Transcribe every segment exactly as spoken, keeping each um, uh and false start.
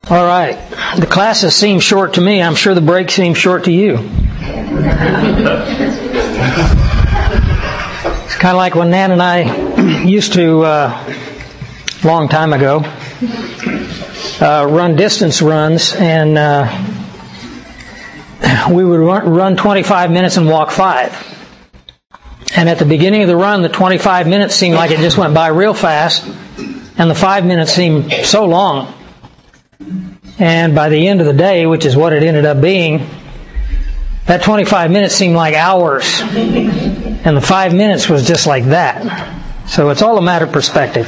All right. The classes seem short to me. I'm sure the break seems short to you. It's kind of like when Nan and I used to, uh, long time ago, uh, run distance runs, and uh, we would run, run twenty-five minutes and walk five. And at the beginning of the run, the twenty-five minutes seemed like it just went by real fast, and the five minutes seemed so long. And by the end of the day, which is what it ended up being, that twenty-five minutes seemed like hours. And the five minutes was just like that. So it's all a matter of perspective.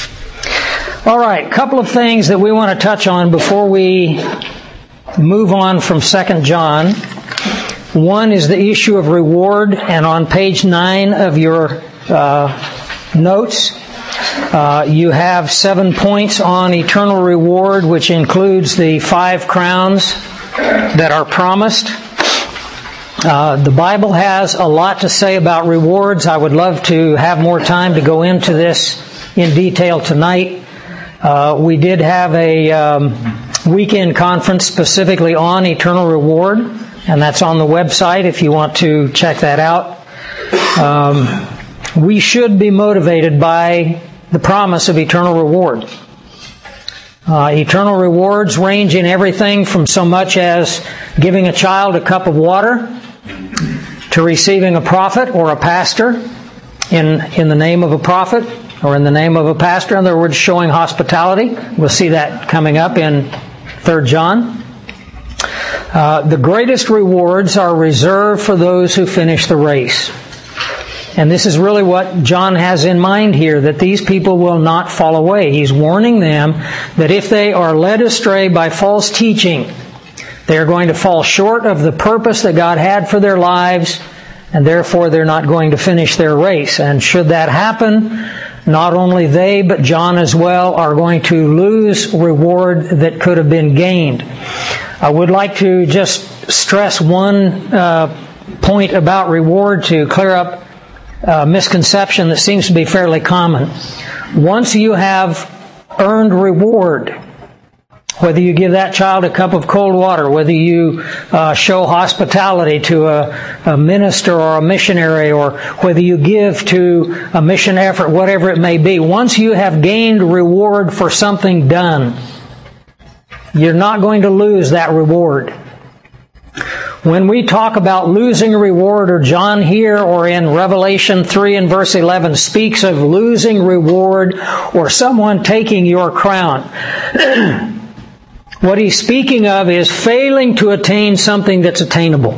All right, a couple of things that we want to touch on before we move on from Second John. One is the issue of reward, and on page nine of your uh, notes, uh, you have seven points on eternal reward, which includes the five crowns that are promised. Uh, the Bible has a lot to say about rewards. I would love to have more time to go into this in detail tonight. Uh, we did have a um, weekend conference specifically on eternal reward, and that's on the website if you want to check that out. Um, we should be motivated by the promise of eternal reward. Uh, eternal rewards range in everything from so much as giving a child a cup of water to receiving a prophet or a pastor in, in the name of a prophet or in the name of a pastor. In other words, showing hospitality. We'll see that coming up in Third John. Uh, the greatest rewards are reserved for those who finish the race. And this is really what John has in mind here, that these people will not fall away. He's warning them that if they are led astray by false teaching, they are going to fall short of the purpose that God had for their lives, and therefore they're not going to finish their race. And should that happen, not only they, but John as well, are going to lose reward that could have been gained. I would like to just stress one uh, point about reward to clear up a misconception that seems to be fairly common. Once you have earned reward, whether you give that child a cup of cold water, whether you uh, show hospitality to a, a minister or a missionary, or whether you give to a mission effort, whatever it may be, once you have gained reward for something done, you're not going to lose that reward. When we talk about losing a reward, or John here or in Revelation three and verse eleven speaks of losing reward or someone taking your crown, what he's speaking of is failing to attain something that's attainable.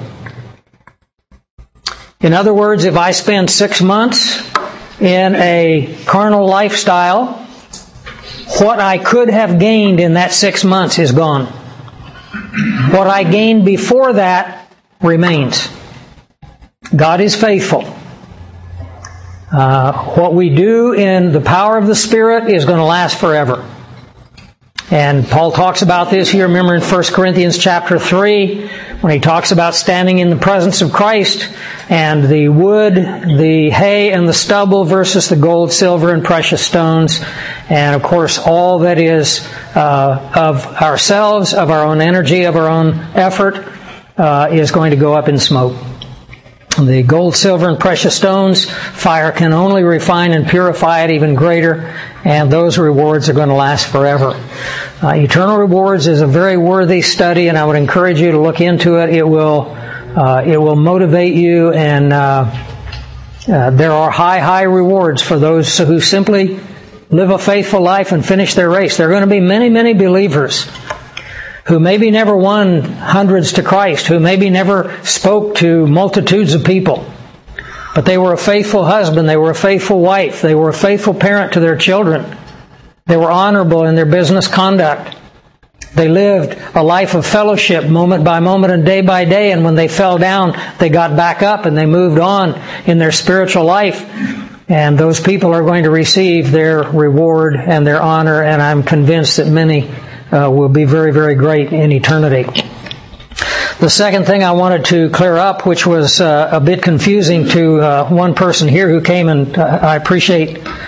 In other words, if I spend six months in a carnal lifestyle, what I could have gained in that six months is gone. What I gained before that remains. God is faithful. Uh, what we do in the power of the Spirit is going to last forever. And Paul talks about this here, remember in First Corinthians chapter three, when he talks about standing in the presence of Christ, and the wood, the hay, and the stubble versus the gold, silver, and precious stones. And of course, all that is uh, of ourselves, of our own energy, of our own effort, uh, is going to go up in smoke. The gold, silver, and precious stones, fire can only refine and purify it even greater, and those rewards are going to last forever. Uh, Eternal Rewards is a very worthy study, and I would encourage you to look into it. It will, uh, it will motivate you, and uh, uh, there are high, high rewards for those who simply live a faithful life and finish their race. There are going to be many, many believers who maybe never won hundreds to Christ, who maybe never spoke to multitudes of people, but they were a faithful husband, they were a faithful wife, they were a faithful parent to their children, they were honorable in their business conduct, they lived a life of fellowship moment by moment and day by day, and when they fell down, they got back up and they moved on in their spiritual life, and those people are going to receive their reward and their honor, and I'm convinced that many Uh, will be very, very great in eternity. The second thing I wanted to clear up, which was uh, a bit confusing to uh, one person here who came, and uh, I appreciate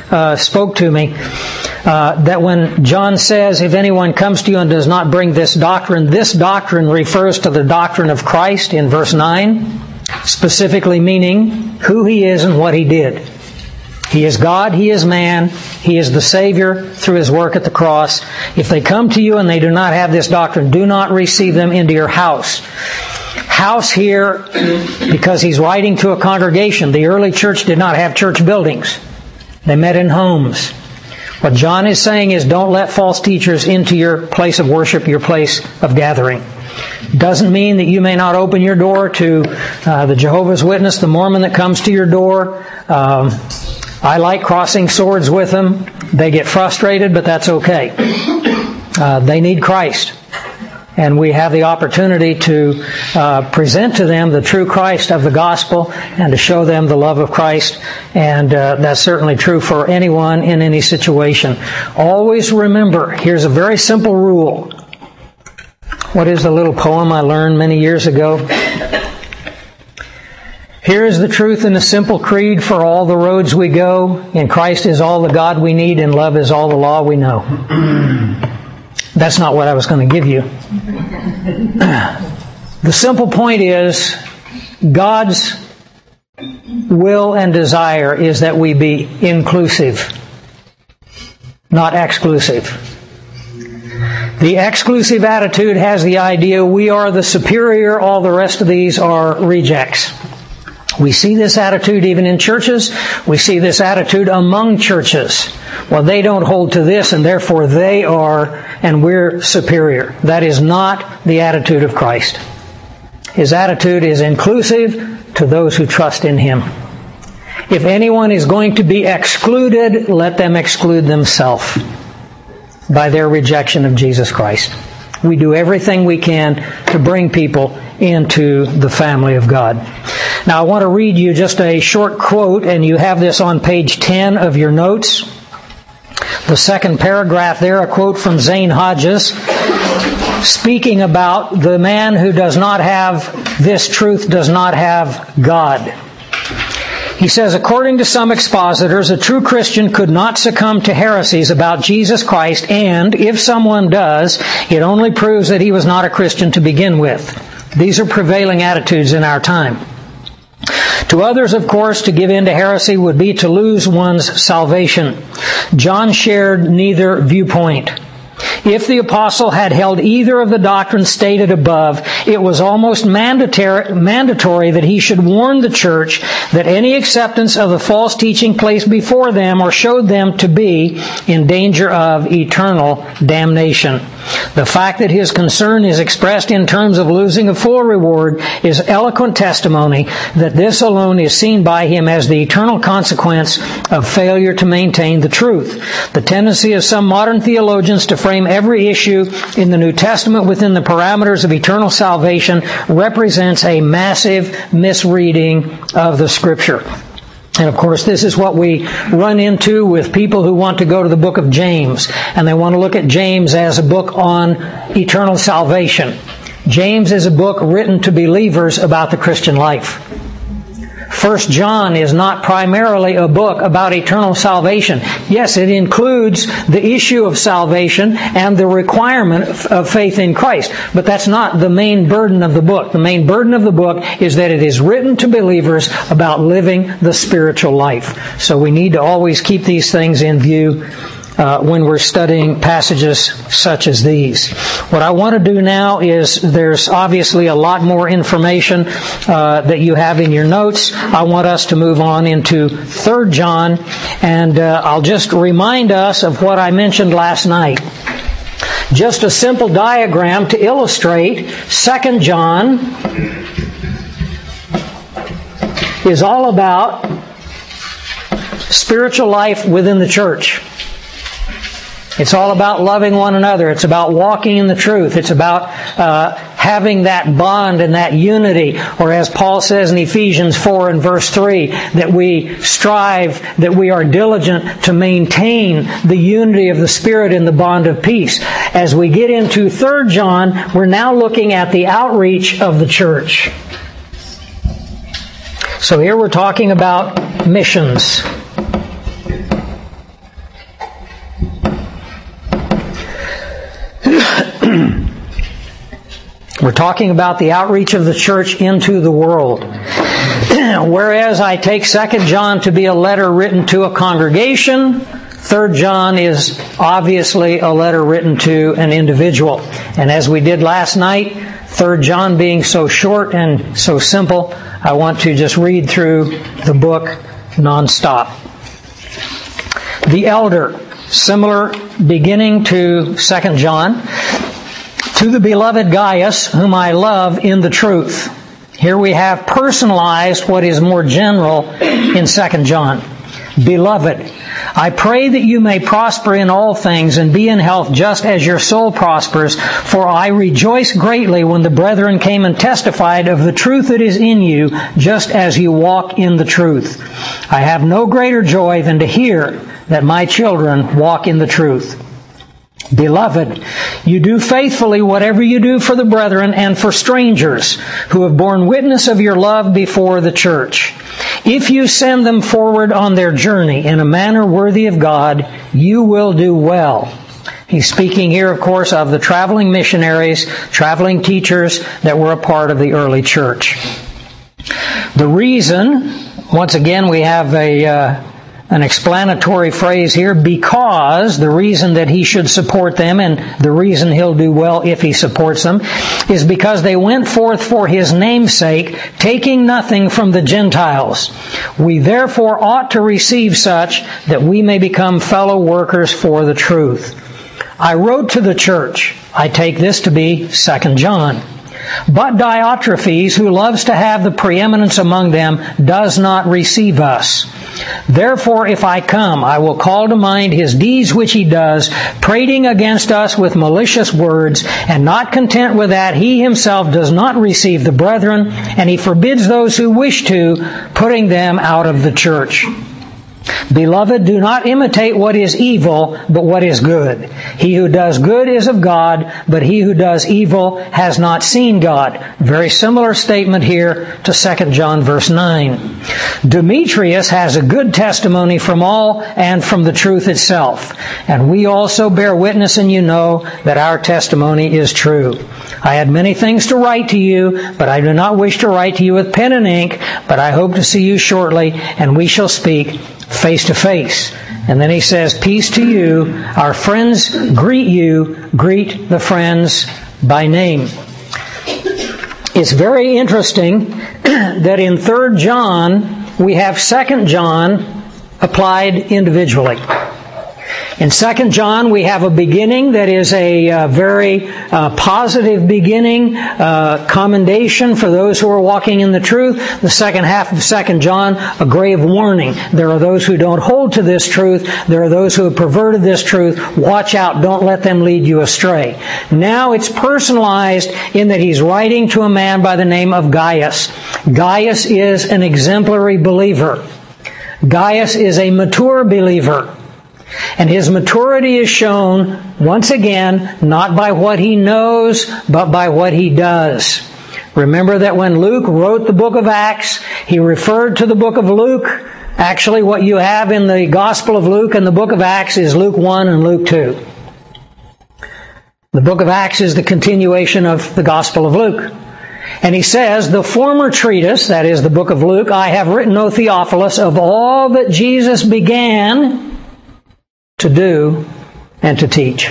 uh, spoke to me uh, that when John says, if anyone comes to you and does not bring this doctrine, this doctrine refers to the doctrine of Christ in verse nine, specifically meaning who He is and what He did. He is God, He is man, He is the Savior through His work at the cross. If they come to you and they do not have this doctrine, do not receive them into your house. House here, because he's writing to a congregation. The early church did not have church buildings. They met in homes. What John is saying is, don't let false teachers into your place of worship, your place of gathering. Doesn't mean that you may not open your door to uh, the Jehovah's Witness, the Mormon that comes to your door. Um, I like crossing swords with them. They get frustrated, but that's okay. Uh, they need Christ. And we have the opportunity to uh, present to them the true Christ of the gospel and to show them the love of Christ. And uh, that's certainly true for anyone in any situation. Always remember, here's a very simple rule. What is the little poem I learned many years ago? Here is the truth in a simple creed for all the roads we go. In Christ is all the God we need, and love is all the law we know. That's not what I was going to give you. The simple point is, God's will and desire is that we be inclusive, not exclusive. The exclusive attitude has the idea we are the superior, all the rest of these are rejects. We see this attitude even in churches. We see this attitude among churches. Well, they don't hold to this, and therefore they are, and we're superior. That is not the attitude of Christ. His attitude is inclusive to those who trust in Him. If anyone is going to be excluded, let them exclude themselves by their rejection of Jesus Christ. We do everything we can to bring people into the family of God. Now, I want to read you just a short quote, and you have this on page ten of your notes. The second paragraph there, a quote from Zane Hodges, speaking about the man who does not have this truth, does not have God. He says, according to some expositors, a true Christian could not succumb to heresies about Jesus Christ, and if someone does, it only proves that he was not a Christian to begin with. These are prevailing attitudes in our time. To others, of course, to give in to heresy would be to lose one's salvation. John shared neither viewpoint. If the apostle had held either of the doctrines stated above, it was almost mandatory, mandatory that he should warn the church that any acceptance of the false teaching placed before them or showed them to be in danger of eternal damnation. The fact that his concern is expressed in terms of losing a full reward is eloquent testimony that this alone is seen by him as the eternal consequence of failure to maintain the truth. The tendency of some modern theologians to frame every issue in the New Testament within the parameters of eternal salvation represents a massive misreading of the Scripture. And of course, this is what we run into with people who want to go to the book of James, and they want to look at James as a book on eternal salvation. James is a book written to believers about the Christian life. First John is not primarily a book about eternal salvation. Yes, it includes the issue of salvation and the requirement of faith in Christ, but that's not the main burden of the book. The main burden of the book is that it is written to believers about living the spiritual life. So we need to always keep these things in view Uh, when we're studying passages such as these. What I want to do now is, there's obviously a lot more information uh, that you have in your notes. I want us to move on into Third John, and uh, I'll just remind us of what I mentioned last night. Just a simple diagram to illustrate Second John is all about spiritual life within the church. It's all about loving one another. It's about walking in the truth. It's about uh, having that bond and that unity. Or as Paul says in Ephesians four and verse three, that we strive, that we are diligent to maintain the unity of the Spirit in the bond of peace. As we get into Third John, we're now looking at the outreach of the church. So here we're talking about missions. We're talking about the outreach of the church into the world. Whereas I take Second John to be a letter written to a congregation, Third John is obviously a letter written to an individual. And as we did last night, Third John being so short and so simple, I want to just read through the book nonstop. The elder, similar beginning to Second John, to the beloved Gaius, whom I love in the truth. Here we have personalized what is more general in Second John. Beloved, I pray that you may prosper in all things and be in health just as your soul prospers, for I rejoice greatly when the brethren came and testified of the truth that is in you, just as you walk in the truth. I have no greater joy than to hear that my children walk in the truth. Beloved, you do faithfully whatever you do for the brethren and for strangers who have borne witness of your love before the church. If you send them forward on their journey in a manner worthy of God, you will do well. He's speaking here, of course, of the traveling missionaries, traveling teachers that were a part of the early church. The reason, once again, we have a uh, an explanatory phrase here, because the reason that he should support them and the reason he'll do well if he supports them is because they went forth for his name's sake, taking nothing from the Gentiles. We therefore ought to receive such that we may become fellow workers for the truth. I wrote to the church. I take this to be Second John. But Diotrephes, who loves to have the preeminence among them, does not receive us. Therefore, if I come, I will call to mind his deeds which he does, prating against us with malicious words, and not content with that, he himself does not receive the brethren, and he forbids those who wish to, putting them out of the church. Beloved, do not imitate what is evil, but what is good. He who does good is of God, but he who does evil has not seen God. Very similar statement here to Second John verse nine. Demetrius has a good testimony from all and from the truth itself. And we also bear witness, and you know that our testimony is true. I had many things to write to you, but I do not wish to write to you with pen and ink, but I hope to see you shortly, and we shall speak face to face. And then he says, peace to you. Our friends greet you. Greet the friends by name. It's very interesting that in Third John, we have Second John applied individually. In Second John, we have a beginning that is a uh, very uh, positive beginning, uh, commendation for those who are walking in the truth. The second half of Second John, a grave warning. There are those who don't hold to this truth. There are those who have perverted this truth. Watch out. Don't let them lead you astray. Now it's personalized in that he's writing to a man by the name of Gaius. Gaius is an exemplary believer. Gaius is a mature believer. And his maturity is shown, once again, not by what he knows, but by what he does. Remember that when Luke wrote the book of Acts, he referred to the book of Luke. Actually, what you have in the Gospel of Luke and the book of Acts is Luke one and Luke two. The book of Acts is the continuation of the Gospel of Luke. And he says, the former treatise, that is the book of Luke, I have written, O Theophilus, of all that Jesus began to do and to teach.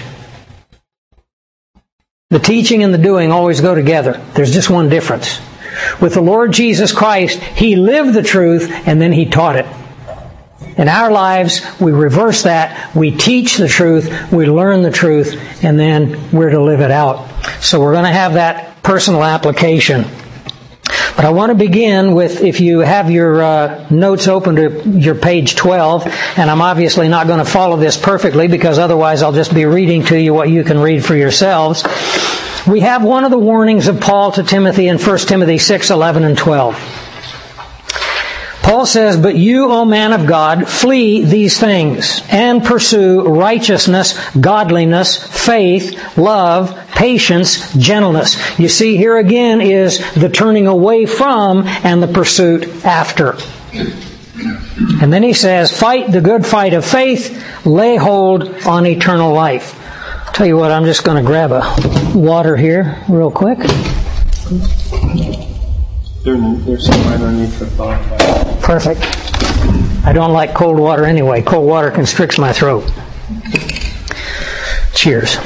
The teaching and the doing always go together. There's just one difference. With the Lord Jesus Christ, He lived the truth and then He taught it. In our lives, we reverse that. We teach the truth, we learn the truth, and then we're to live it out. So we're going to have that personal application. But I want to begin with, if you have your uh, notes open to your page twelve, and I'm obviously not going to follow this perfectly because otherwise I'll just be reading to you what you can read for yourselves. We have one of the warnings of Paul to Timothy in First Timothy six, eleven, and twelve. Paul says, but you, O man of God, flee these things and pursue righteousness, godliness, faith, love, patience, gentleness. You see, here again is the turning away from and the pursuit after. And then he says, fight the good fight of faith, lay hold on eternal life. I'll tell you what, I'm just going to grab a water here real quick. There, there's some underneath the thought. Perfect. I don't like cold water anyway. Cold water constricts my throat. Cheers.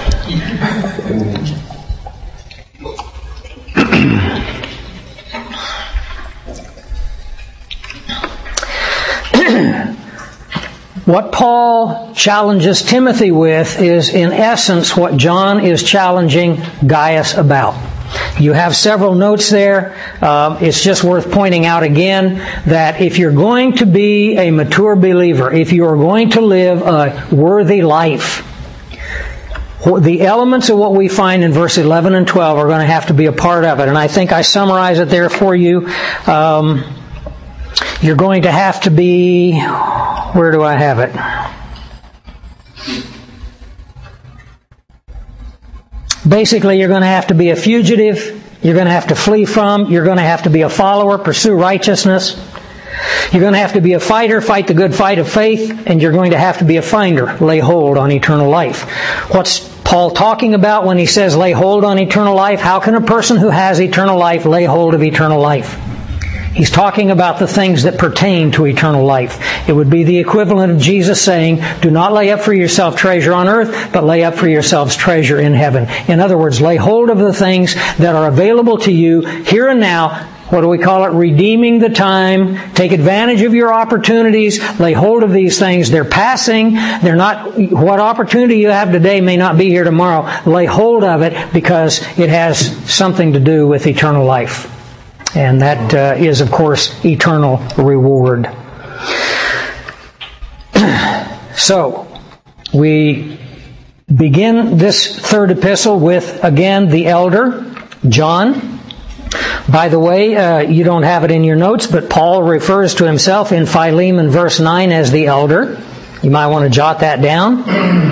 What Paul challenges Timothy with is, in essence, what John is challenging Gaius about. You have several notes there. Uh, it's just worth pointing out again that if you're going to be a mature believer, if you are going to live a worthy life, the elements of what we find in verse eleven and twelve are going to have to be a part of it. And I think I summarize it there for you. Um, you're going to have to be... Where do I have it? Basically, you're going to have to be a fugitive. You're going to have to flee from. You're going to have to be a follower, pursue righteousness. You're going to have to be a fighter, fight the good fight of faith. And you're going to have to be a finder, lay hold on eternal life. What's Paul talking about when he says lay hold on eternal life? How can a person who has eternal life lay hold of eternal life? He's talking about the things that pertain to eternal life. It would be the equivalent of Jesus saying, do not lay up for yourself treasure on earth, but lay up for yourselves treasure in heaven. In other words, lay hold of the things that are available to you here and now. What do we call it? Redeeming the time. Take advantage of your opportunities. Lay hold of these things. They're passing. They're not, what opportunity you have today may not be here tomorrow. Lay hold of it because it has something to do with eternal life. And that uh, is, of course, eternal reward. So, we begin this third epistle with, again, the elder, John. By the way, uh, you don't have it in your notes, but Paul refers to himself in Philemon verse nine as the elder. You might want to jot that down.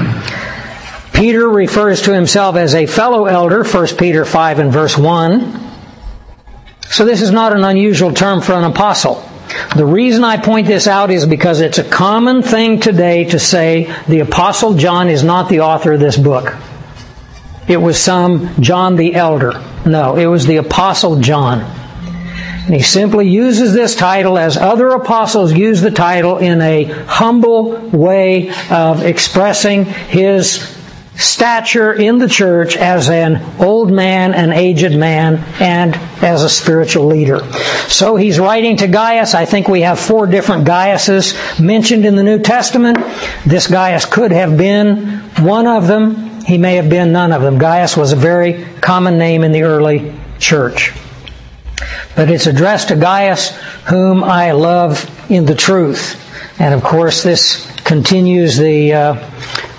Peter refers to himself as a fellow elder, First Peter five and verse one. So this is not an unusual term for an apostle. The reason I point this out is because it's a common thing today to say the Apostle John is not the author of this book. It was some John the Elder. No, it was the Apostle John. And he simply uses this title as other apostles use the title in a humble way of expressing his stature in the church as an old man, an aged man, and as a spiritual leader. So he's writing to Gaius. I think we have four different Gaiuses mentioned in the New Testament. This Gaius could have been one of them. He may have been none of them. Gaius was a very common name in the early church. But it's addressed to Gaius, whom I love in the truth. And of course, this continues the uh,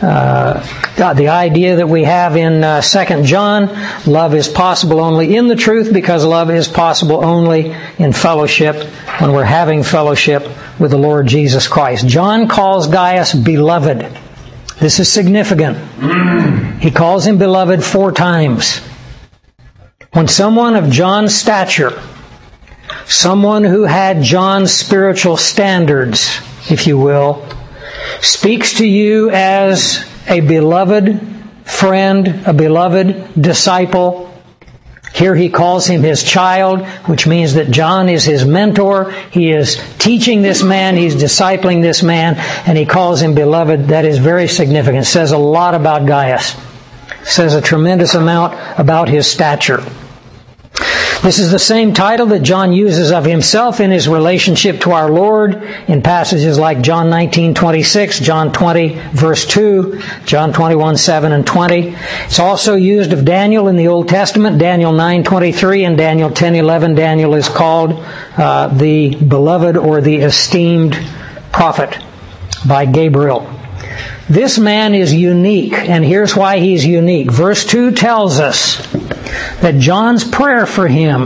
uh, the idea that we have in uh, Second John. Love is possible only in the truth, because love is possible only in fellowship, when we're having fellowship with the Lord Jesus Christ. John calls Gaius beloved. This is significant. He calls him beloved four times. When someone of John's stature, someone who had John's spiritual standards, if you will, speaks to you as a beloved friend, a beloved disciple. Here he calls him his child, which means that John is his mentor. He is teaching this man, he's discipling this man, and he calls him beloved. That is very significant. It says a lot about Gaius. It says a tremendous amount about his stature. This is the same title that John uses of himself in his relationship to our Lord in passages like John nineteen twenty-six, John twenty verse two, John twenty-one seven and twenty. It's also used of Daniel in the Old Testament, Daniel nine twenty-three and Daniel ten eleven. Daniel is called uh, the beloved or the esteemed prophet by Gabriel. This man is unique, and here's why he's unique. Verse two tells us that John's prayer for him,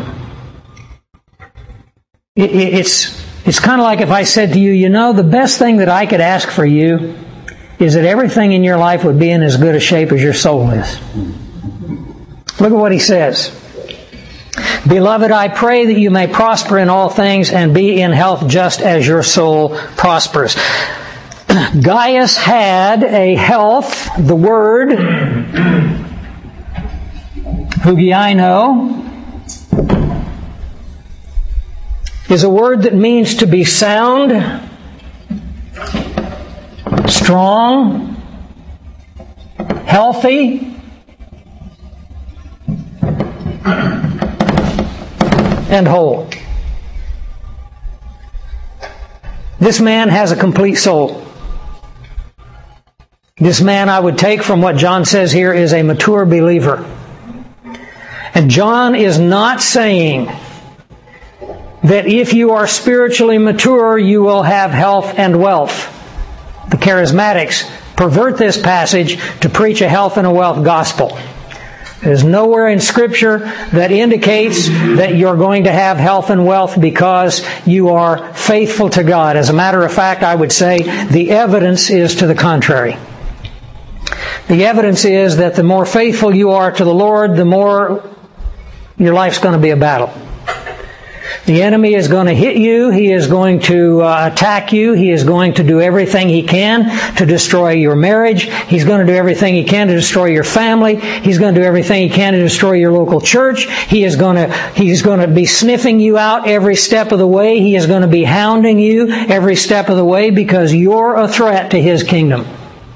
it, it, it's, it's kind of like if I said to you, you know, the best thing that I could ask for you is that everything in your life would be in as good a shape as your soul is. Look at what he says. Beloved, I pray that you may prosper in all things and be in health just as your soul prospers. Gaius had a health, the word, hugiaino, is a word that means to be sound, strong, healthy, and whole. This man has a complete soul. This man, I would take from what John says here, is a mature believer. And John is not saying that if you are spiritually mature, you will have health and wealth. The charismatics pervert this passage to preach a health and a wealth gospel. There's nowhere in Scripture that indicates that you're going to have health and wealth because you are faithful to God. As a matter of fact, I would say the evidence is to the contrary. The evidence is that the more faithful you are to the Lord, the more your life's going to be a battle. The enemy is going to hit you. He is going to uh, attack you. He is going to do everything he can to destroy your marriage. He's going to do everything he can to destroy your family. He's going to do everything he can to destroy your local church. He is going to, he's going to be sniffing you out every step of the way. He is going to be hounding you every step of the way because you're a threat to his kingdom.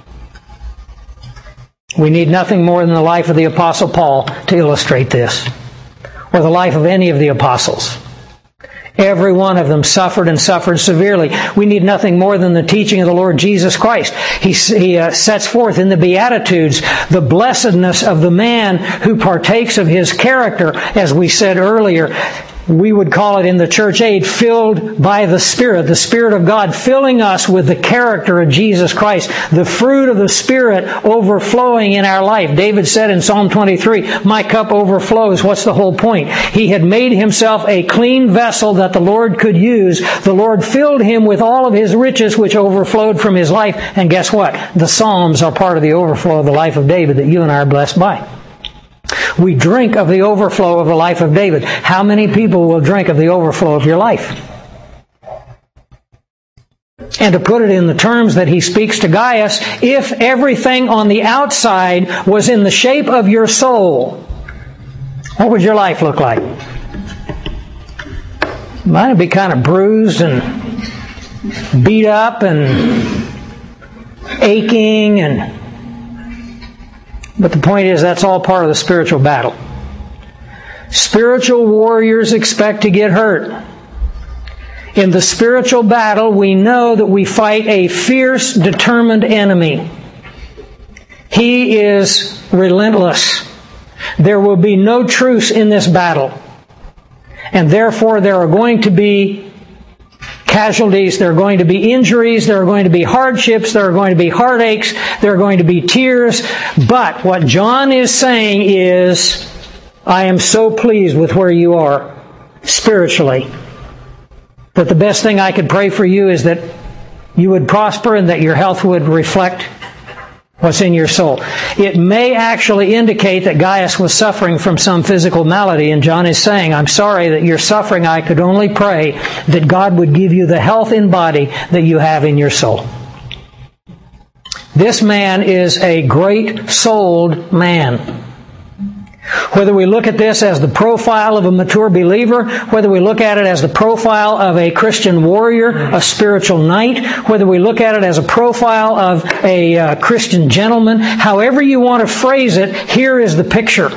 We need nothing more than the life of the Apostle Paul to illustrate this, or the life of any of the apostles. Every one of them suffered and suffered severely. We need nothing more than the teaching of the Lord Jesus Christ. He, he uh, sets forth in the Beatitudes the blessedness of the man who partakes of his character, as we said earlier. We would call it in the church age, filled by the Spirit, the Spirit of God filling us with the character of Jesus Christ, the fruit of the Spirit overflowing in our life. David said in Psalm twenty-three, my cup overflows. What's the whole point? He had made himself a clean vessel that the Lord could use. The Lord filled him with all of His riches which overflowed from his life. And guess what? The Psalms are part of the overflow of the life of David that you and I are blessed by. We drink of the overflow of the life of David. How many people will drink of the overflow of your life? And to put it in the terms that he speaks to Gaius, if everything on the outside was in the shape of your soul, what would your life look like? Might it be kind of bruised and beat up and aching and... But the point is, that's all part of the spiritual battle. Spiritual warriors expect to get hurt. In the spiritual battle, we know that we fight a fierce, determined enemy. He is relentless. There will be no truce in this battle. And therefore, there are going to be casualties, there are going to be injuries, there are going to be hardships, there are going to be heartaches, there are going to be tears. But what John is saying is, I am so pleased with where you are spiritually, that the best thing I could pray for you is that you would prosper and that your health would reflect what's in your soul. It may actually indicate that Gaius was suffering from some physical malady, and John is saying, I'm sorry that you're suffering. I could only pray that God would give you the health in body that you have in your soul. This man is a great-souled man. Whether we look at this as the profile of a mature believer, whether we look at it as the profile of a Christian warrior, a spiritual knight, whether we look at it as a profile of a uh, Christian gentleman, however you want to phrase it, here is the picture.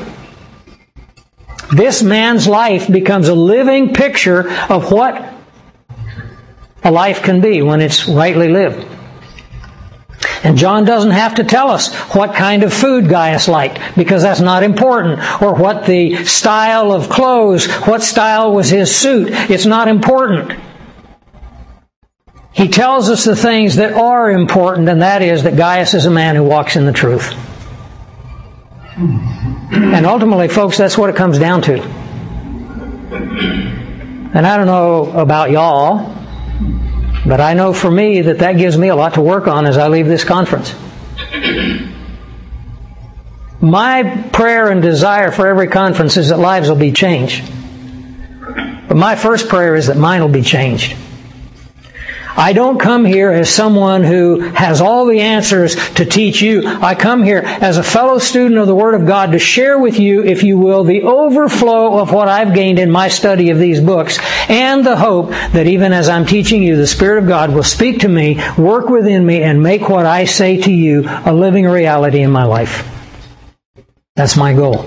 This man's life becomes a living picture of what a life can be when it's rightly lived. And John doesn't have to tell us what kind of food Gaius liked, because that's not important. Or what the style of clothes, what style was his suit. It's not important. He tells us the things that are important, and that is that Gaius is a man who walks in the truth. And ultimately, folks, that's what it comes down to. And I don't know about y'all, but I know for me that that gives me a lot to work on as I leave this conference. My prayer and desire for every conference is that lives will be changed. But my first prayer is that mine will be changed. I don't come here as someone who has all the answers to teach you. I come here as a fellow student of the Word of God to share with you, if you will, the overflow of what I've gained in my study of these books, and the hope that even as I'm teaching you, the Spirit of God will speak to me, work within me, and make what I say to you a living reality in my life. That's my goal.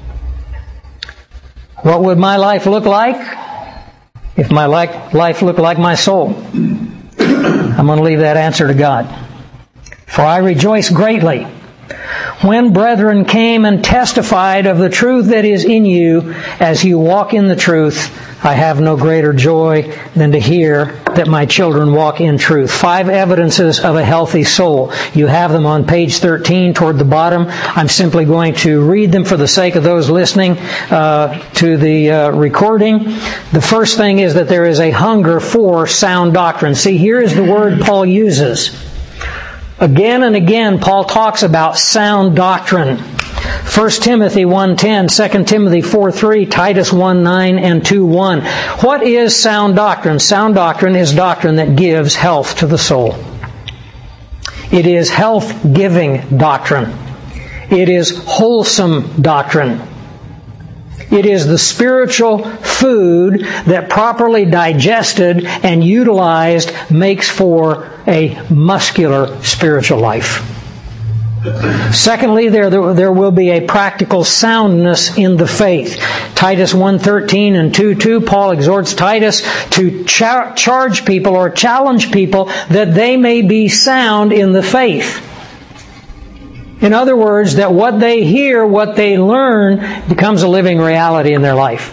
What would my life look like if my life looked like my soul? I'm going to leave that answer to God. For I rejoice greatly when brethren came and testified of the truth that is in you, as you walk in the truth. I have no greater joy than to hear that my children walk in truth. Five evidences of a healthy soul. You have them on page thirteen toward the bottom. I'm simply going to read them for the sake of those listening uh, to the uh, recording. The first thing is that there is a hunger for sound doctrine. See, here is the word Paul uses. Again and again, Paul talks about sound doctrine. First Timothy one ten, Second Timothy four three, Titus one nine, and two one. What is sound doctrine? Sound doctrine is doctrine that gives health to the soul. It is health-giving doctrine. It is wholesome doctrine. It is the spiritual food that properly digested and utilized makes for a muscular spiritual life. Secondly, there, there will be a practical soundness in the faith. Titus one thirteen and two two, Paul exhorts Titus to char- charge people or challenge people that they may be sound in the faith. In other words, that what they hear, what they learn, becomes a living reality in their life.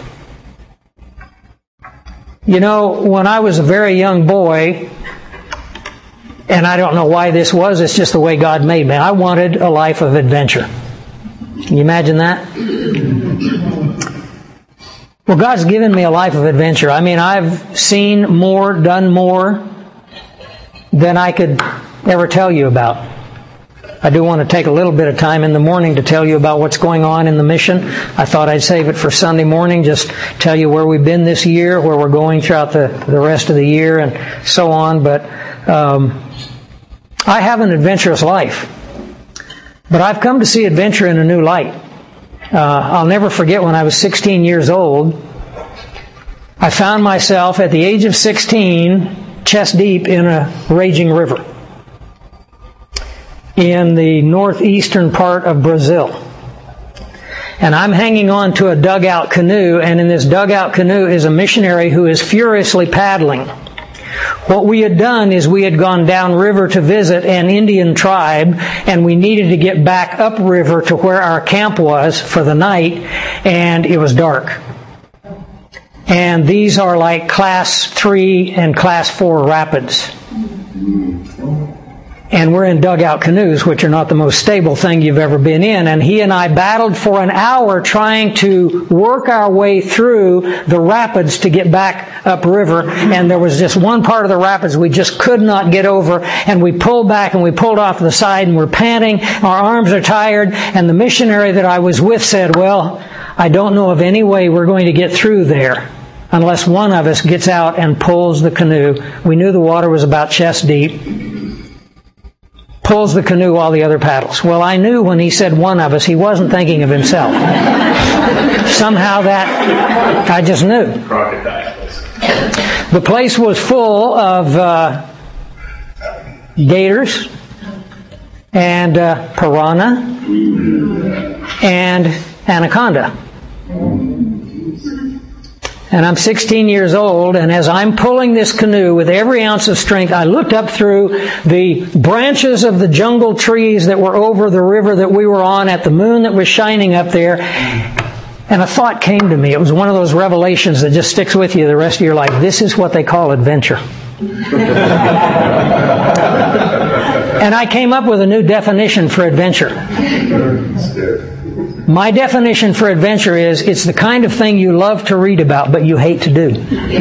You know, when I was a very young boy, and I don't know why this was, it's just the way God made me, I wanted a life of adventure. Can you imagine that? Well, God's given me a life of adventure. I mean, I've seen more, done more than I could ever tell you about. I do want to take a little bit of time in the morning to tell you about what's going on in the mission. I thought I'd save it for Sunday morning, just tell you where we've been this year, where we're going throughout the, the rest of the year, and so on. But um, I have an adventurous life. But I've come to see adventure in a new light. Uh, I'll never forget when I was sixteen years old, I found myself at the age of sixteen, chest deep in a raging river in the northeastern part of Brazil. And I'm hanging on to a dugout canoe, and in this dugout canoe is a missionary who is furiously paddling. What we had done is we had gone downriver to visit an Indian tribe, and we needed to get back upriver to where our camp was for the night, and it was dark. And these are like class three and class four rapids. And we're in dugout canoes, which are not the most stable thing you've ever been in. And he and I battled for an hour trying to work our way through the rapids to get back upriver. And there was just one part of the rapids we just could not get over. And we pulled back and we pulled off to the side and we're panting. Our arms are tired. And the missionary that I was with said, well, I don't know of any way we're going to get through there unless one of us gets out and pulls the canoe. We knew the water was about chest deep. Pulls the canoe while the other paddles. Well, I knew when he said one of us, he wasn't thinking of himself. Somehow that, I just knew. The place was full of uh, gators and uh, piranha and anaconda. And I'm sixteen years old, and as I'm pulling this canoe with every ounce of strength, I looked up through the branches of the jungle trees that were over the river that we were on at the moon that was shining up there, and a thought came to me. It was one of those revelations that just sticks with you the rest of your life. This is what they call adventure. And I came up with a new definition for adventure. My definition for adventure is, it's the kind of thing you love to read about, but you hate to do.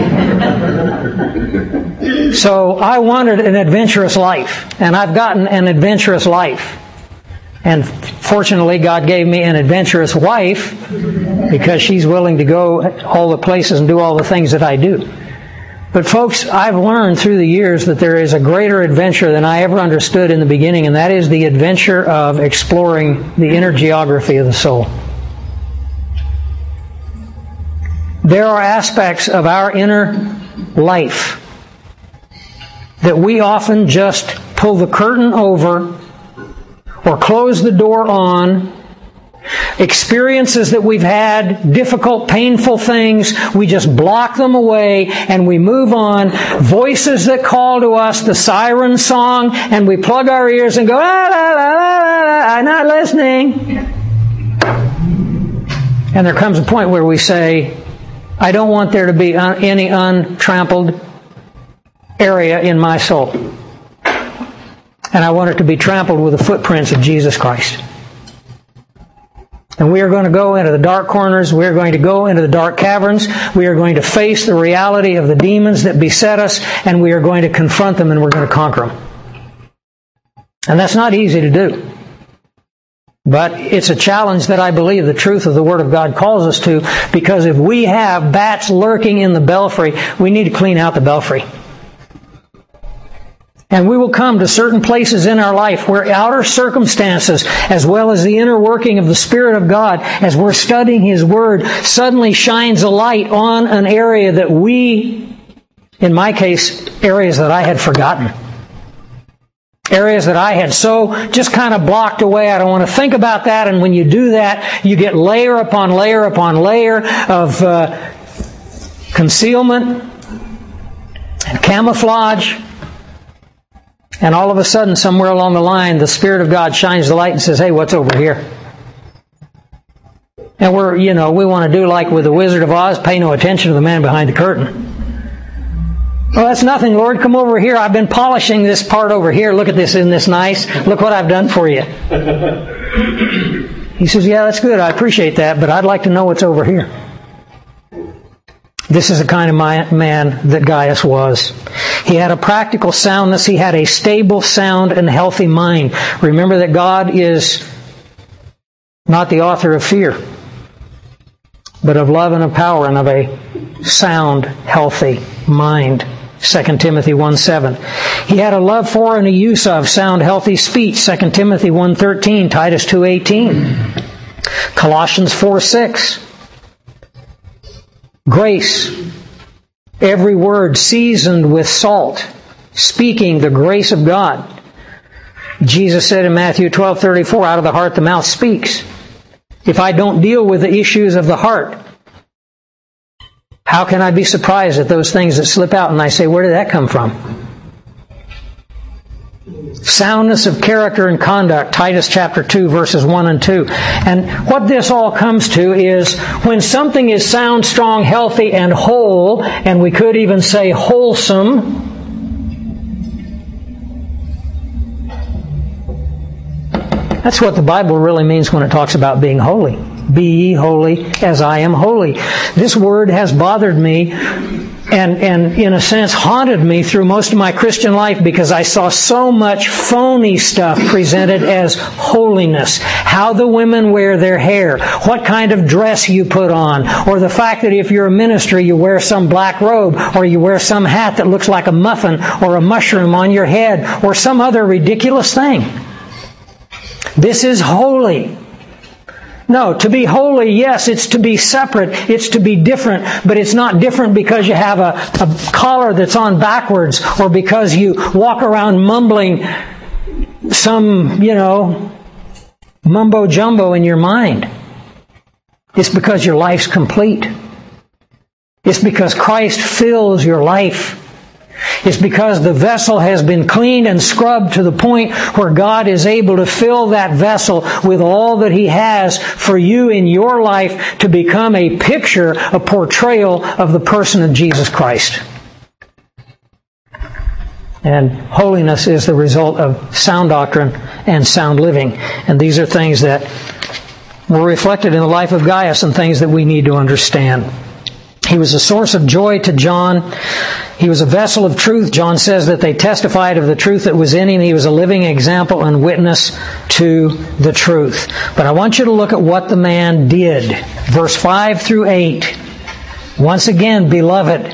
So I wanted an adventurous life, and I've gotten an adventurous life. And fortunately, God gave me an adventurous wife, because she's willing to go all the places and do all the things that I do. But folks, I've learned through the years that there is a greater adventure than I ever understood in the beginning, and that is the adventure of exploring the inner geography of the soul. There are aspects of our inner life that we often just pull the curtain over or close the door on. Experiences that we've had, difficult, painful things, we just block them away and we move on. Voices that call to us, the siren song, and we plug our ears and go, la la la la la, I'm not listening. And there comes a point where we say, I don't want there to be any untrampled area in my soul. And I want it to be trampled with the footprints of Jesus Christ. And we are going to go into the dark corners. We are going to go into the dark caverns. We are going to face the reality of the demons that beset us, and we are going to confront them, and we're going to conquer them. And that's not easy to do. But it's a challenge that I believe the truth of the Word of God calls us to, because if we have bats lurking in the belfry, we need to clean out the belfry. And we will come to certain places in our life where outer circumstances, as well as the inner working of the Spirit of God, as we're studying His Word, suddenly shines a light on an area that we, in my case, areas that I had forgotten. Areas that I had so just kind of blocked away. I don't want to think about that. And when you do that, you get layer upon layer upon layer of uh, concealment and camouflage. And all of a sudden, somewhere along the line, the Spirit of God shines the light and says, hey, what's over here? And we're, you know, we want to do like with the Wizard of Oz, pay no attention to the man behind the curtain. Well, that's nothing, Lord. Come over here. I've been polishing this part over here. Look at this. Isn't this nice? Look what I've done for you. He says, yeah, that's good. I appreciate that, but I'd like to know what's over here. This is the kind of man that Gaius was. He had a practical soundness. He had a stable, sound, and healthy mind. Remember that God is not the author of fear, but of love and of power and of a sound, healthy mind. Second Timothy one seven. He had a love for and a use of sound, healthy speech. Second Timothy one thirteen, Titus two eighteen, Colossians four six. Grace, every word seasoned with salt, speaking the grace of God. Jesus said in Matthew twelve thirty-four, out of the heart the mouth speaks. If I don't deal with the issues of the heart, how can I be surprised at those things that slip out and I say, where did that come from? Soundness of character and conduct, Titus chapter two, verses one and two. And what this all comes to is when something is sound, strong, healthy, and whole, and we could even say wholesome, that's what the Bible really means when it talks about being holy. Be ye holy as I am holy. This word has bothered me and, and in a sense haunted me through most of my Christian life because I saw so much phony stuff presented as holiness. How the women wear their hair, what kind of dress you put on, or the fact that if you're a minister you wear some black robe, or you wear some hat that looks like a muffin or a mushroom on your head, or some other ridiculous thing. This is holy. No, to be holy, yes, it's to be separate, it's to be different, but it's not different because you have a, a collar that's on backwards, or because you walk around mumbling some, you know, mumbo-jumbo in your mind. It's because your life's complete. It's because Christ fills your life. It's because the vessel has been cleaned and scrubbed to the point where God is able to fill that vessel with all that He has for you in your life to become a picture, a portrayal of the person of Jesus Christ. And holiness is the result of sound doctrine and sound living. And these are things that were reflected in the life of Gaius and things that we need to understand. He was a source of joy to John. He was a vessel of truth. John says that they testified of the truth that was in him. He was a living example and witness to the truth. But I want you to look at what the man did. Verse five through eight. Once again, beloved,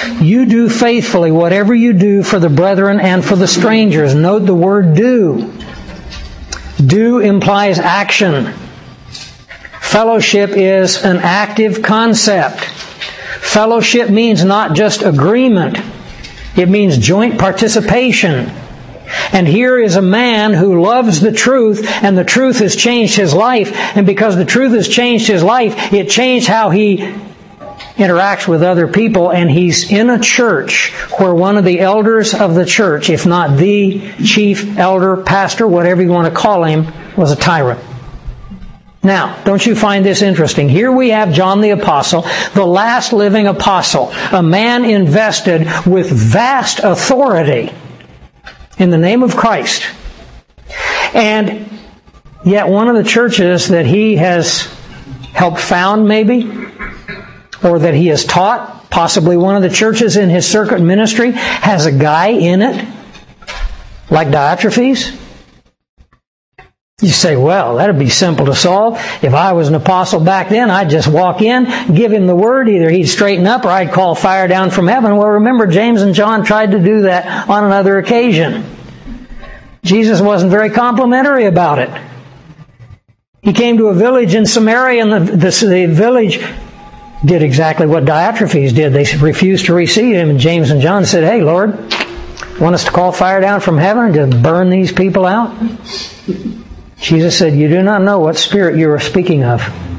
You do faithfully whatever you do for the brethren and for the strangers. Note the word do. Do implies action. Fellowship is an active concept. Fellowship means not just agreement. It means joint participation. And here is a man who loves the truth, and the truth has changed his life. And because the truth has changed his life, it changed how he interacts with other people. And he's in a church where one of the elders of the church, if not the chief elder, pastor, whatever you want to call him, was a tyrant. Now, don't you find this interesting? Here we have John the Apostle, the last living apostle, a man invested with vast authority in the name of Christ. And yet one of the churches that he has helped found, maybe, or that he has taught, possibly one of the churches in his circuit ministry, has a guy in it like Diotrephes. You say, well, that'd be simple to solve. If I was an apostle back then, I'd just walk in, give him the word. Either he'd straighten up or I'd call fire down from heaven. Well, remember, James and John tried to do that on another occasion. Jesus wasn't very complimentary about it. He came to a village in Samaria, and the, the, the village did exactly what Diotrephes did. They refused to receive him, and James and John said, hey, Lord, want us to call fire down from heaven and just burn these people out? Jesus said, you do not know what spirit you are speaking of.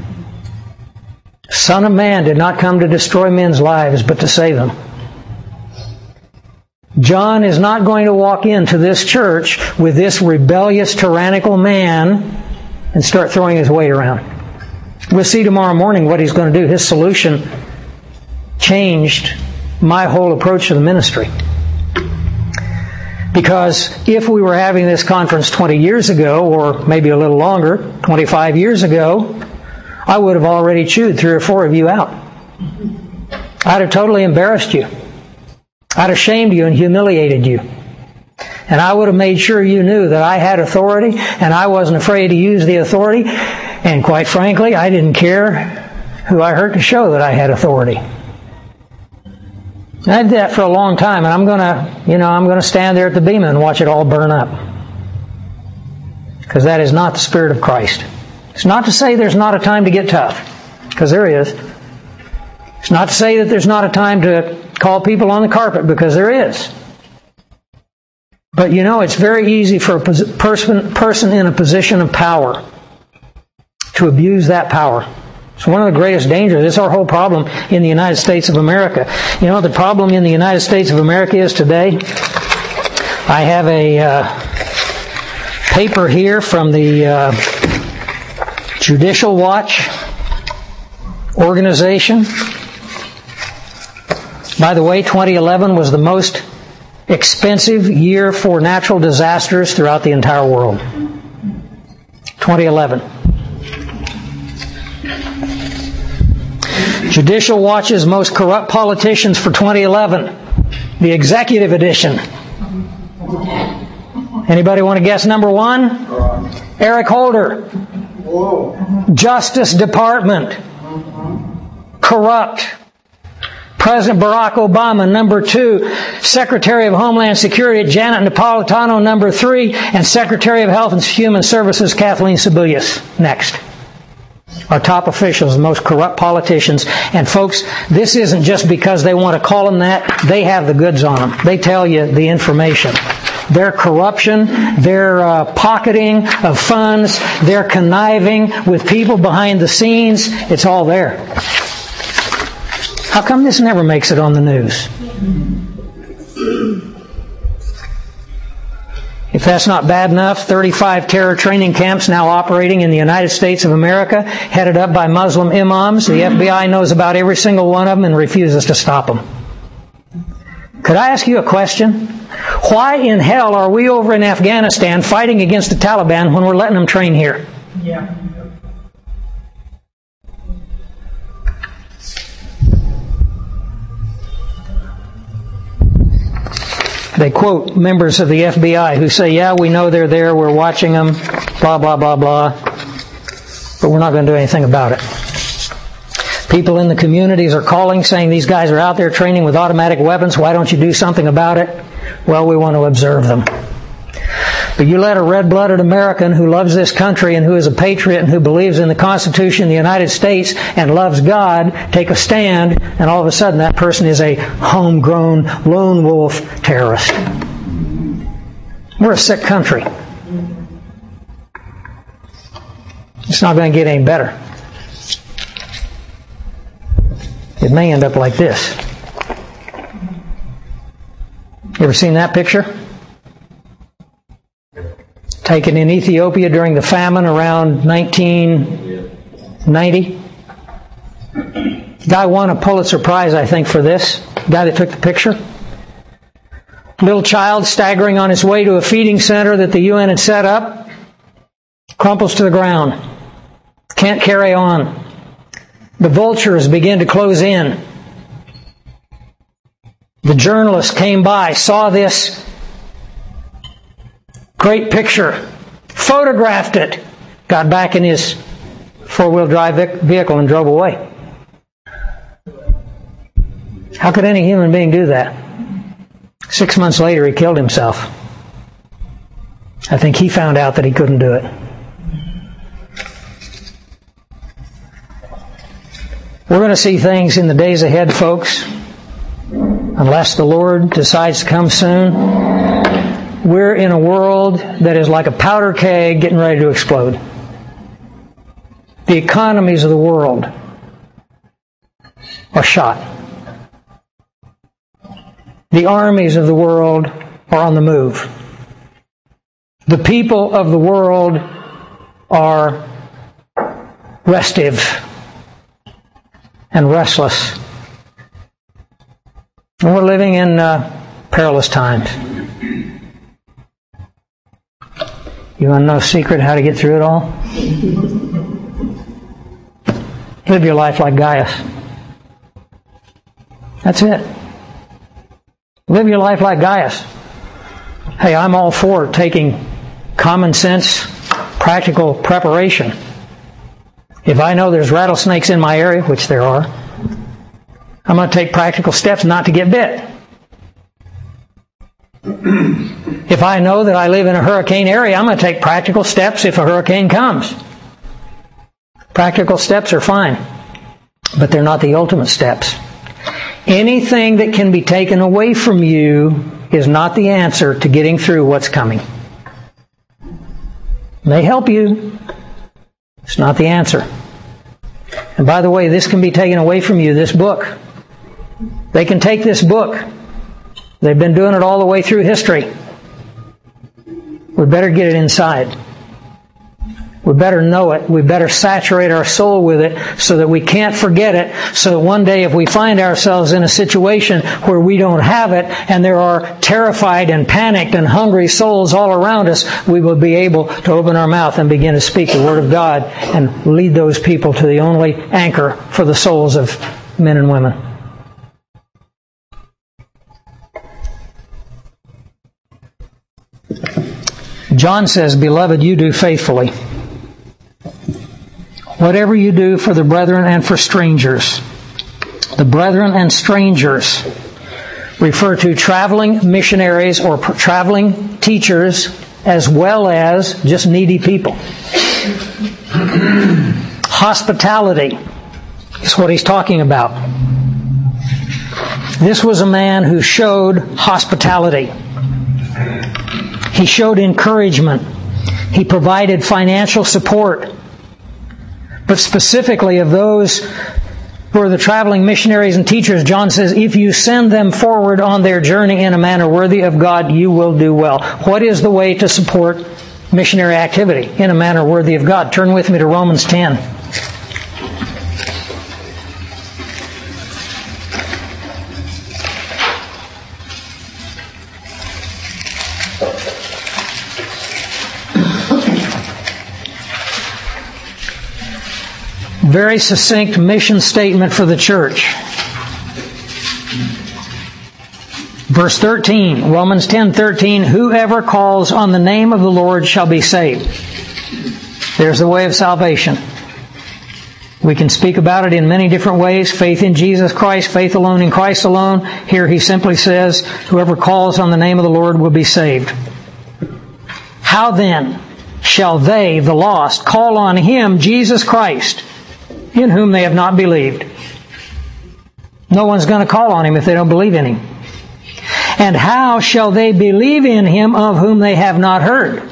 Son of Man did not come to destroy men's lives, but to save them. John is not going to walk into this church with this rebellious, tyrannical man and start throwing his weight around. We'll see tomorrow morning what he's going to do. His solution changed my whole approach to the ministry. Because if we were having this conference twenty years ago, or maybe a little longer, twenty-five years ago, I would have already chewed three or four of you out. I'd have totally embarrassed you. I'd have shamed you and humiliated you. And I would have made sure you knew that I had authority, and I wasn't afraid to use the authority. And quite frankly, I didn't care who I hurt to show that I had authority. I did that for a long time, and I'm going to, you know, I'm going to stand there at the bema and watch it all burn up. Because that is not the Spirit of Christ. It's not to say there's not a time to get tough, because there is. It's not to say that there's not a time to call people on the carpet, because there is. But you know, it's very easy for a person, person in a position of power to abuse that power. It's one of the greatest dangers. It's our whole problem in the United States of America. You know what the problem in the United States of America is today? I have a uh, paper here from the uh, Judicial Watch organization. By the way, twenty eleven was the most expensive year for natural disasters throughout the entire world. twenty eleven. Judicial Watch's most corrupt politicians for twenty eleven. The executive edition. Anybody want to guess number one? Eric Holder. Justice Department. Corrupt. President Barack Obama, number two. Secretary of Homeland Security, Janet Napolitano, number three. And Secretary of Health and Human Services, Kathleen Sebelius, next. Our top officials, the most corrupt politicians. And folks, this isn't just because they want to call them that. They have the goods on them. They tell you the information. Their corruption, their uh, pocketing of funds, their conniving with people behind the scenes, it's all there. How come this never makes it on the news? If that's not bad enough, thirty-five terror training camps now operating in the United States of America, headed up by Muslim imams. The F B I knows about every single one of them and refuses to stop them. Could I ask you a question? Why in hell are we over in Afghanistan fighting against the Taliban when we're letting them train here? Yeah. They quote members of the F B I who say, yeah, we know they're there, we're watching them, blah, blah, blah, blah, but we're not going to do anything about it. People in the communities are calling, saying these guys are out there training with automatic weapons. Why don't you do something about it? Well, we want to observe them. But you let a red-blooded American who loves this country and who is a patriot and who believes in the Constitution of the United States and loves God take a stand, and all of a sudden that person is a homegrown lone wolf terrorist. We're a sick country. It's not going to get any better. It may end up like this. You ever seen that picture? Taken in Ethiopia during the famine around nineteen ninety. Guy won a Pulitzer Prize, I think, for this. Guy that took the picture. Little child staggering on his way to a feeding center that the U N had set up. Crumples to the ground. Can't carry on. The vultures begin to close in. The journalist came by, saw this great picture, photographed it, got back in his four-wheel drive vehicle and drove away. How could any human being do that? Six months later, he killed himself. I think he found out that he couldn't do it. We're going to see things in the days ahead, folks. Unless the Lord decides to come soon, we're in a world that is like a powder keg getting ready to explode. The economies of the world are shot. The armies of the world are on the move. The people of the world are restive and restless. And we're living in uh, perilous times. You want to know a secret how to get through it all? Live your life like Gaius. That's it. Live your life like Gaius. Hey, I'm all for taking common sense, practical preparation. If I know there's rattlesnakes in my area, which there are, I'm going to take practical steps not to get bit. If I know that I live in a hurricane area, I'm going to take practical steps if a hurricane comes. Practical steps are fine, but they're not the ultimate steps. Anything that can be taken away from you is not the answer to getting through what's coming. It may help you. It's not the answer. And by the way, this can be taken away from you, this book. They can take this book. They've been doing it all the way through history. We better get it inside. We better know it. We better saturate our soul with it so that we can't forget it, so that one day if we find ourselves in a situation where we don't have it and there are terrified and panicked and hungry souls all around us, we will be able to open our mouth and begin to speak the Word of God and lead those people to the only anchor for the souls of men and women. John says, "Beloved, you do faithfully whatever you do for the brethren and for strangers." The brethren and strangers refer to traveling missionaries or traveling teachers as well as just needy people. Hospitality is what he's talking about. This was a man who showed hospitality. He showed encouragement. He provided financial support. But specifically of those who are the traveling missionaries and teachers, John says, if you send them forward on their journey in a manner worthy of God, you will do well. What is the way to support missionary activity in a manner worthy of God? Turn with me to Romans ten. Very succinct mission statement for the church. Verse thirteen, Romans ten thirteen, whoever calls on the name of the Lord shall be saved. There's the way of salvation. We can speak about it in many different ways. Faith in Jesus Christ, faith alone in Christ alone. Here he simply says, whoever calls on the name of the Lord will be saved. How then shall they, the lost, call on Him, Jesus Christ, in whom they have not believed? No one's going to call on Him if they don't believe in Him. And how shall they believe in Him of whom they have not heard?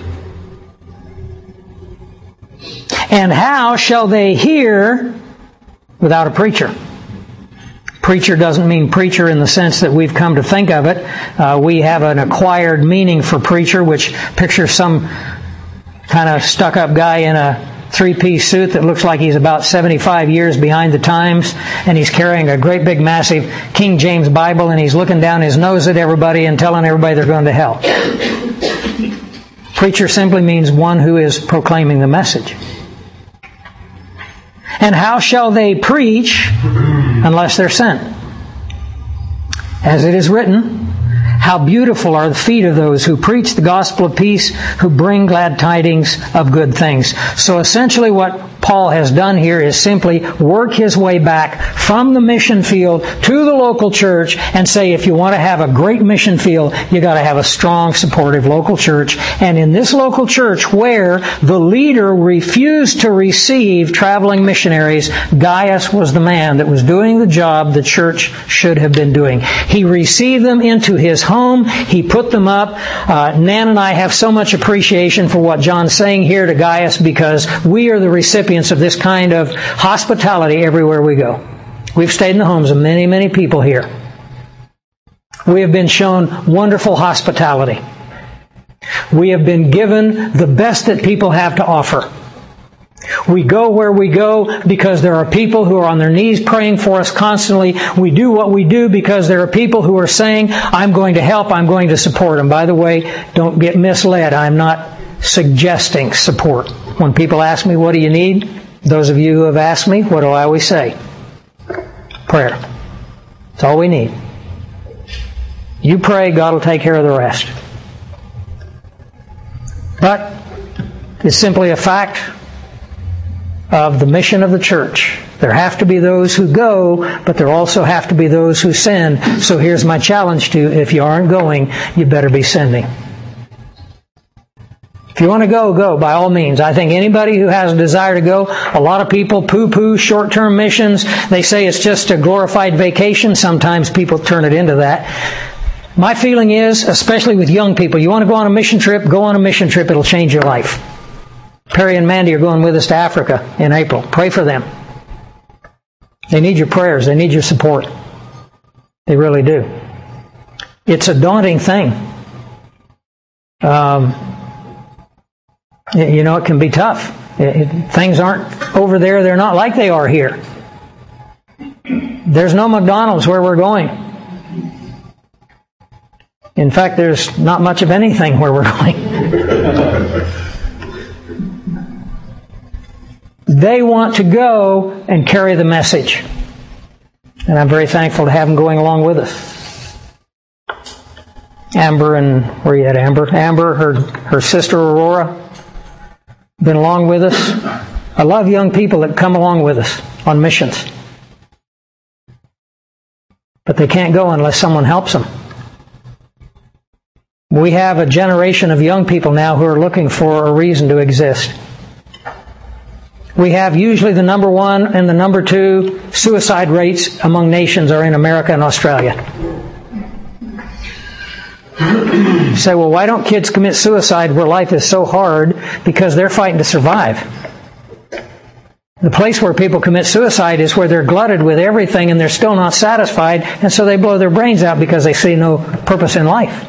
And how shall they hear without a preacher? Preacher doesn't mean preacher in the sense that we've come to think of it. Uh, we have an acquired meaning for preacher, which pictures some kind of stuck-up guy in a three-piece suit that looks like he's about seventy-five years behind the times, and he's carrying a great big massive King James Bible, and he's looking down his nose at everybody and telling everybody they're going to hell. Preacher simply means one who is proclaiming the message. And how shall they preach unless they're sent? As it is written, how beautiful are the feet of those who preach the gospel of peace, who bring glad tidings of good things. So essentially what Paul has done here is simply work his way back from the mission field to the local church and say, if you want to have a great mission field, you got to have a strong, supportive local church. And in this local church where the leader refused to receive traveling missionaries, Gaius was the man that was doing the job the church should have been doing. He received them into his home. He put them up. Uh, Nan and I have so much appreciation for what John's saying here to Gaius, because we are the recipients of this kind of hospitality everywhere we go. We've stayed in the homes of many, many people here. We have been shown wonderful hospitality. We have been given the best that people have to offer. We go where we go because there are people who are on their knees praying for us constantly. We do what we do because there are people who are saying, I'm going to help, I'm going to support. And by the way, don't get misled. I'm not suggesting support. When people ask me, what do you need? Those of you who have asked me, what do I always say? Prayer. That's all we need. You pray, God will take care of the rest. But it's simply a fact of the mission of the church. There have to be those who go, but there also have to be those who send. So here's my challenge to you. If you aren't going, you better be sending. If you want to go, go, by all means. I think anybody who has a desire to go, a lot of people poo-poo short-term missions. They say it's just a glorified vacation. Sometimes people turn it into that. My feeling is, especially with young people, you want to go on a mission trip, go on a mission trip. It'll change your life. Perry and Mandy are going with us to Africa in April. Pray for them. They need your prayers. They need your support. They really do. It's a daunting thing. Um, you know, it can be tough. It, it, things aren't over there. They're not like they are here. There's no McDonald's where we're going. In fact, there's not much of anything where we're going. They want to go and carry the message. And I'm very thankful to have them going along with us. Amber and, where are you at, Amber? Amber, her, her sister Aurora, been along with us. I love young people that come along with us on missions. But they can't go unless someone helps them. We have a generation of young people now who are looking for a reason to exist. We have usually the number one and the number two suicide rates among nations are in America and Australia. You say, well, why don't kids commit suicide where life is so hard? Because they're fighting to survive. The place where people commit suicide is where they're glutted with everything and they're still not satisfied, and so they blow their brains out because they see no purpose in life.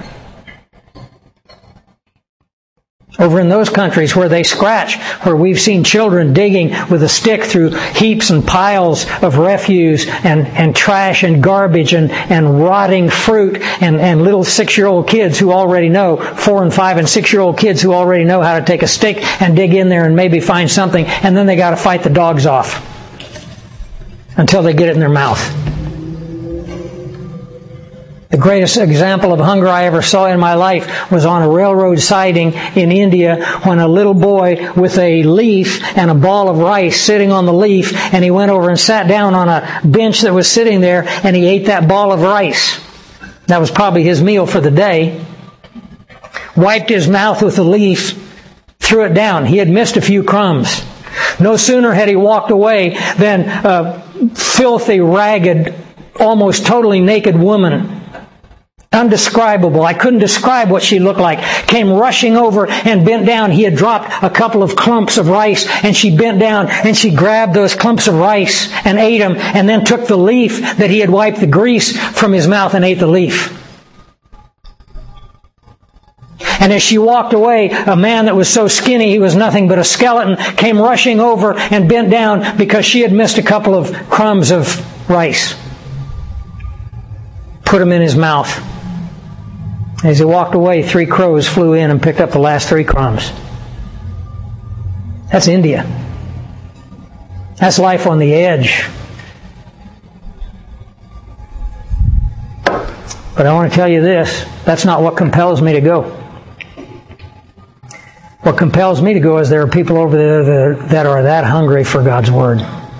Over in those countries where they scratch, where we've seen children digging with a stick through heaps and piles of refuse and, and trash and garbage and, and rotting fruit and, and little six-year-old kids who already know, four and five and six-year-old kids who already know how to take a stick and dig in there and maybe find something, and then they got to fight the dogs off until they get it in their mouth. The greatest example of hunger I ever saw in my life was on a railroad siding in India when a little boy with a leaf and a ball of rice sitting on the leaf, and he went over and sat down on a bench that was sitting there, and he ate that ball of rice. That was probably his meal for the day. Wiped his mouth with the leaf, threw it down. He had missed a few crumbs. No sooner had he walked away than a filthy, ragged, almost totally naked woman, undescribable, I couldn't describe what she looked like, came rushing over and bent down. He had dropped a couple of clumps of rice, and she bent down and she grabbed those clumps of rice and ate them, and then took the leaf that he had wiped the grease from his mouth and ate the leaf. And as she walked away, a man that was so skinny he was nothing but a skeleton came rushing over and bent down because she had missed a couple of crumbs of rice. Put them in his mouth. As he walked away, three crows flew in and picked up the last three crumbs. That's India. That's life on the edge. But I want to tell you this, that's not what compels me to go. What compels me to go is there are people over there that are that hungry for God's Word.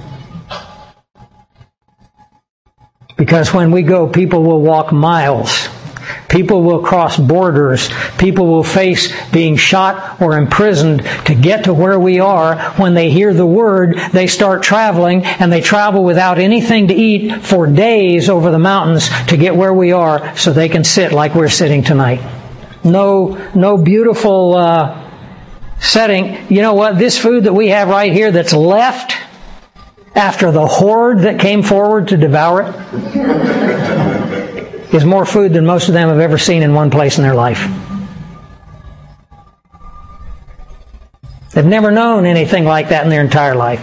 Because when we go, people will walk miles. People will cross borders. People will face being shot or imprisoned to get to where we are. When they hear the Word, they start traveling, and they travel without anything to eat for days over the mountains to get where we are so they can sit like we're sitting tonight. No, no beautiful uh, setting. You know what? This food that we have right here that's left after the horde that came forward to devour it is more food than most of them have ever seen in one place in their life. They've never known anything like that in their entire life.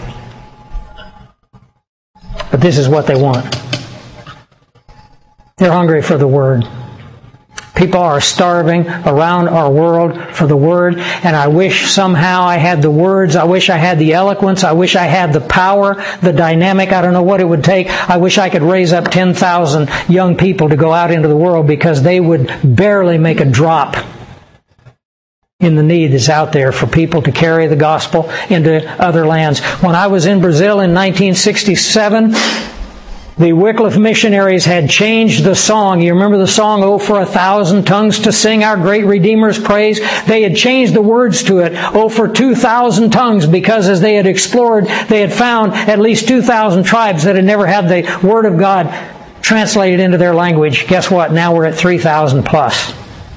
But this is what they want. They're hungry for the Word. People are starving around our world for the Word, and I wish somehow I had the words, I wish I had the eloquence, I wish I had the power, the dynamic, I don't know what it would take. I wish I could raise up ten thousand young people to go out into the world, because they would barely make a drop in the need that's out there for people to carry the gospel into other lands. When I was in Brazil in nineteen sixty-seven, the Wycliffe missionaries had changed the song. You remember the song, "Oh, for a thousand tongues to sing our great Redeemer's praise"? They had changed the words to it, "Oh, for two thousand tongues," because as they had explored, they had found at least two thousand tribes that had never had the Word of God translated into their language. Guess what? Now we're at three thousand plus.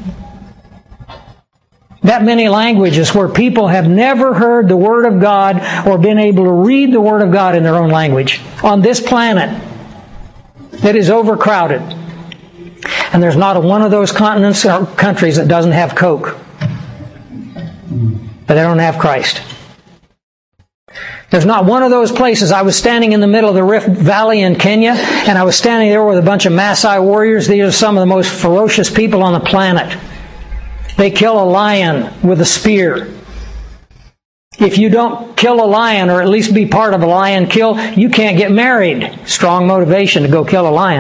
That many languages where people have never heard the Word of God or been able to read the Word of God in their own language on this planet that is overcrowded. And there's not a one of those continents or countries that doesn't have Coke. But they don't have Christ. There's not one of those places. I was standing in the middle of the Rift Valley in Kenya, and I was standing there with a bunch of Maasai warriors. These are some of the most ferocious people on the planet. They kill a lion with a spear. If you don't kill a lion, or at least be part of a lion kill, you can't get married. Strong motivation to go kill a lion.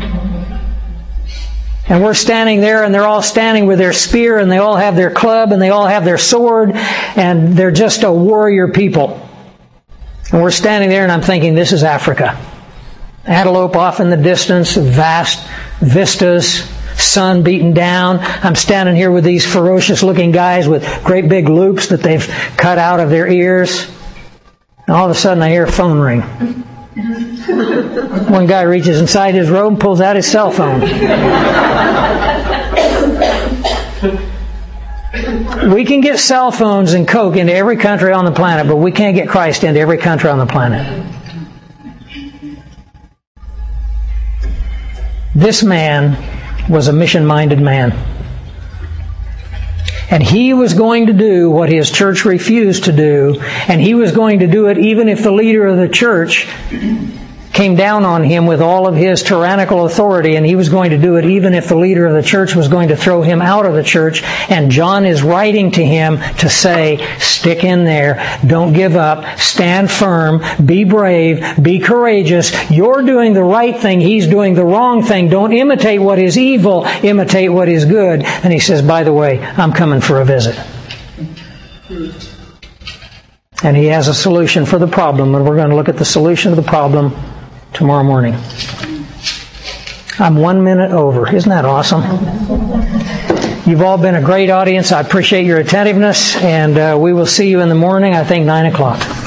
And we're standing there, and they're all standing with their spear, and they all have their club, and they all have their sword, and they're just a warrior people. And we're standing there, and I'm thinking, this is Africa. Antelope off in the distance, vast vistas, sun beaten down. I'm standing here with these ferocious looking guys with great big loops that they've cut out of their ears. And all of a sudden I hear a phone ring. One guy reaches inside his robe and pulls out his cell phone. We can get cell phones and Coke into every country on the planet, but we can't get Christ into every country on the planet. This man was a mission-minded man. And he was going to do what his church refused to do, and he was going to do it even if the leader of the church came down on him with all of his tyrannical authority, and he was going to do it even if the leader of the church was going to throw him out of the church. And John is writing to him to say, stick in there, don't give up, stand firm, be brave, be courageous. You're doing the right thing, he's doing the wrong thing. Don't imitate what is evil, imitate what is good. And he says, by the way, I'm coming for a visit. And he has a solution for the problem, and we're going to look at the solution of the problem tomorrow morning. I'm one minute over. Isn't that awesome? You've all been a great audience. I appreciate your attentiveness, and uh, we will see you in the morning, I think nine o'clock.